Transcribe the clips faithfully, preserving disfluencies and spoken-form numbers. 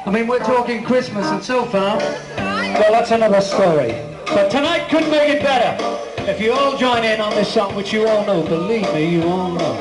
I mean, we're talking Christmas, and so far, well, that's another story. But tonight couldn't make it better. If you all join in on this song, which you all know, believe me, you all know.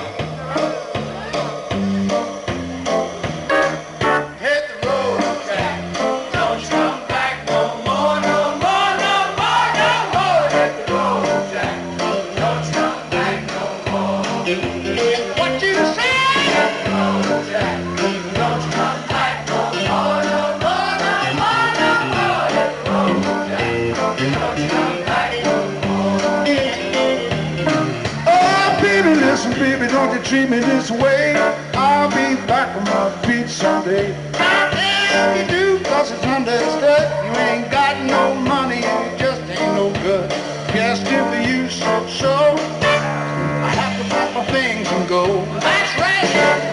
Baby, don't you treat me this way. I'll be back on my feet someday. If you do, cause it's understood. You ain't got no money and you just ain't no good. Yes, give the you so so. I have to pack my things and go. That's right.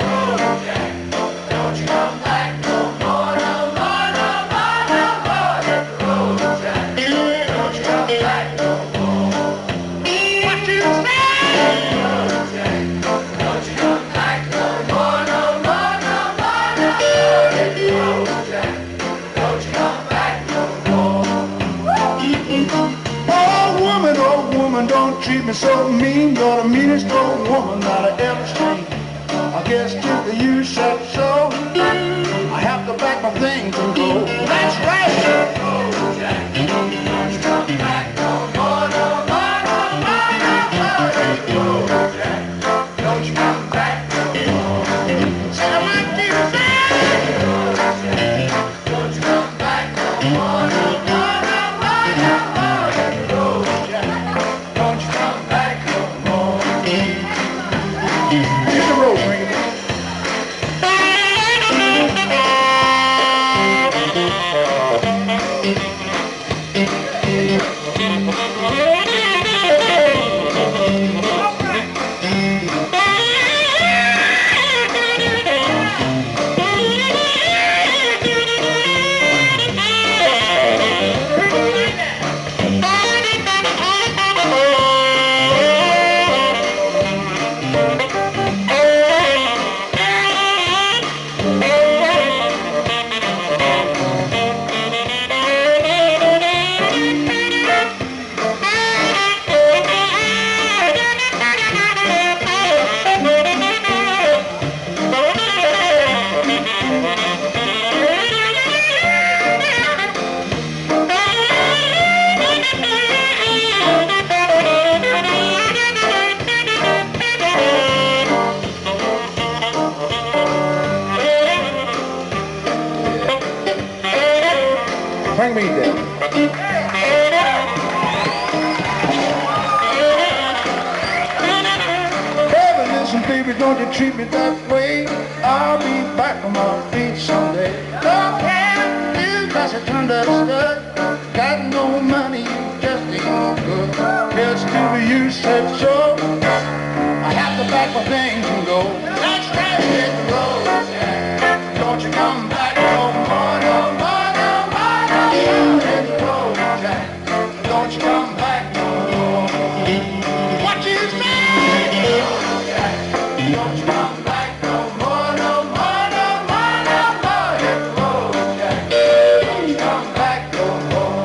Don't you come back no more, no more, no more, no more. Hit the road, Jack. Don't you come back no more. What you say? Don't treat me so mean. You're the meanest old woman that I ever seen. I guess if you said so, I have to pack my things and go. That's right. Oh, Jack, don't you come back no more, no more, no more, no more. Oh, Jack, don't you come back no more. Say what you say. Oh, Jack, don't you come back no more, no more, no more, no more. Oh, Jack. Don't you come back no more. Hit the road, bring it back. Bring me down. Baby, listen, baby, don't you treat me that way. I'll be back on my feet someday. Don't care if that's a turned up stud. Got no money, you just ain't no good. Yes, Stevie, you said so. I have to pack my things and go. That's right, hit the road, Jack. Don't you come back no more, no more. Hit the road, Jack. Don't you come back no more. What you say? Jack. Don't you come back no more, no more, no more, no more. Hit the road, Jack. Don't you come back no more.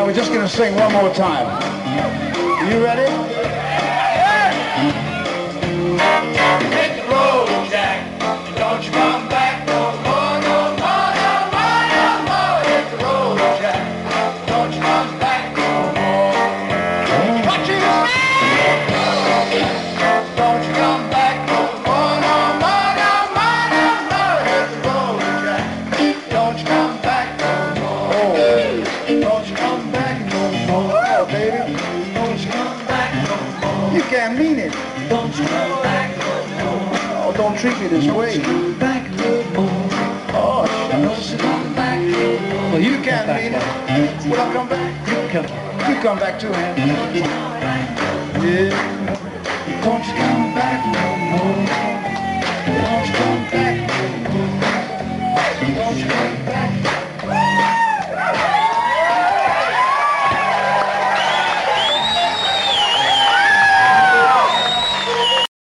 Now we're just gonna sing one more time. You ready? Hit the road, Jack, and don't you come back no more, no more, no more, no more. Hit the road, Jack, don't you come back no more. What you say? Don't you come back no more, no more, no more, no more. Hit the road, Jack, don't you come back no more. Don't you come back no more, oh, baby. Don't you come back no more. You can't mean it. Don't you come back no more. Oh, don't treat me this way. Come back no more. Oh, shucks. Don't you come back no more. Well, you can't mean it. Will I come back? You come. You come back too, man. Yeah. Don't you come back no more. Don't you come back no more. Don't you come back.